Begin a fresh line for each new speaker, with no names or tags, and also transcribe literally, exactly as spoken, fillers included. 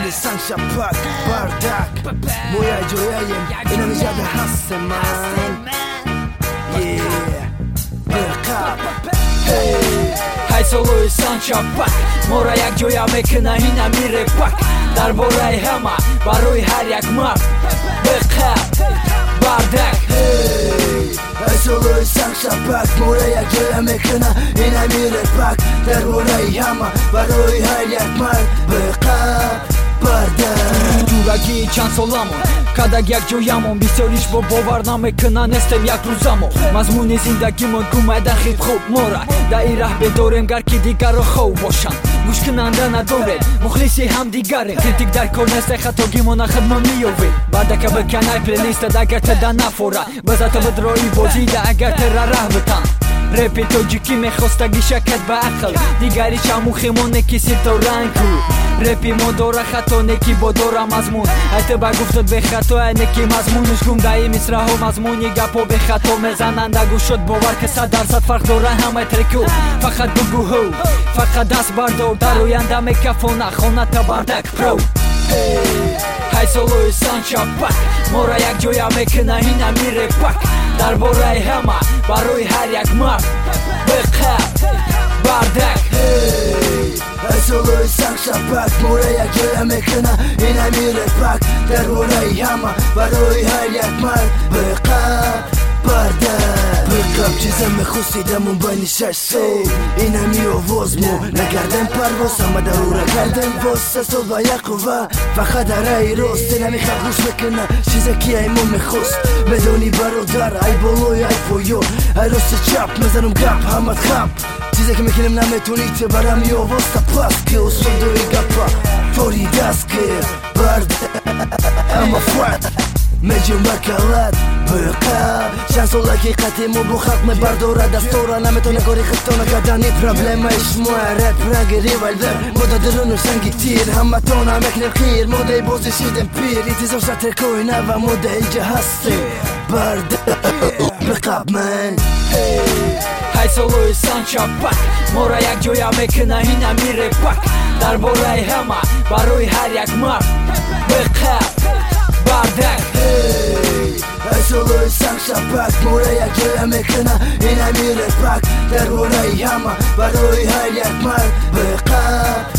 San Shapak, Bardak Moja gjoja jem, jena mi gjatë hasse man Yeah, Bëkap Hey
Hajsolohi San Shapak Mora jak gjoja me këna hina mire pak Darboraj hema, baroj her jak map Bëkap, Bardak
Hey Hajsolohi San Shapak Mora jak gjoja me këna hina mire pak Darboraj hema, baroj her jak map Bëkap, Bardak
Duragi qanë solamon Kada gjak gjojamon Bisorish bo bovarna me këna nestem jak ruzamon Mazmuni zindagimon kuma edhe hip hop mora Da i rahbe dorem gar ki digaro khou boshan Gush këna ndana dorem Mukhlisi ham digare Kritik dar kornes e khato gimona khadmon mijovi Bardaka bëkjanaj playlista da agar të dana fora Bëza të vëdroj bozida agar të rarah vëtan Repi të gjykime khosta gisha këtë ba akëll Digari qa mu khimon e kisit të ranku Repi modora khato ne ki bodora mazmun Ajtë baguftët be khato e ne ki mazmun Në shkum da imi sraho mazmun Një ga po be khato me zanan da gushot bovar Kësa darsat fark dora hama e treku Fakat bugu ho Fakat das bardo Daro janda me kafona Khona të Bardak pro Hey Hajsolohi San Shapak Mora jak gjoja me këna hina mire pak Darboraj hema Baroj her jak map Bëkap Bardak
Hey Hajsolohi San Shapak Mora jak gjoja me këna hina mire pak Darboraj hema Baroj her jak map Bëkap Bardak Bëkap qizem me khusi da mu mbaj një shashso Ina mi o voz mu Në garden parvos Ama da ura garden vos Se solva jakova Fakha da raj ros Tena mi khagush me këna Qize kia i mu me khus Me do një barodar Aj boloj aj po jo Aj ros se qap Me zanum gap Hamat khap Qize keme kinem na me tunite Bara mi o voz ta paske O soldo i gapa Fori daske Bardak Ama fuat Me gjë më kalat Bëkap Qanë solla ki kati mu bukhak me bardora dastora Na me të në gori këtona ka da një problema ish mua Rap ragi rivalver Moda dërru në sëngi këtir Hamma tona me knër kir Moda i bozi shiden pir I tizor sa tërkojnë ava moda i gjahasti Bardak Bëkap man Hey
Hajsolohi San Shapak Mora jak gjoja me këna hina mire pak Darboraj hema Baroj her jak map Bëkap Bardak
Hey Hajsolohi San Shapak Mora jak gjoja me këna hina mire pak Darboraj hema Baroj her jak map Bëkap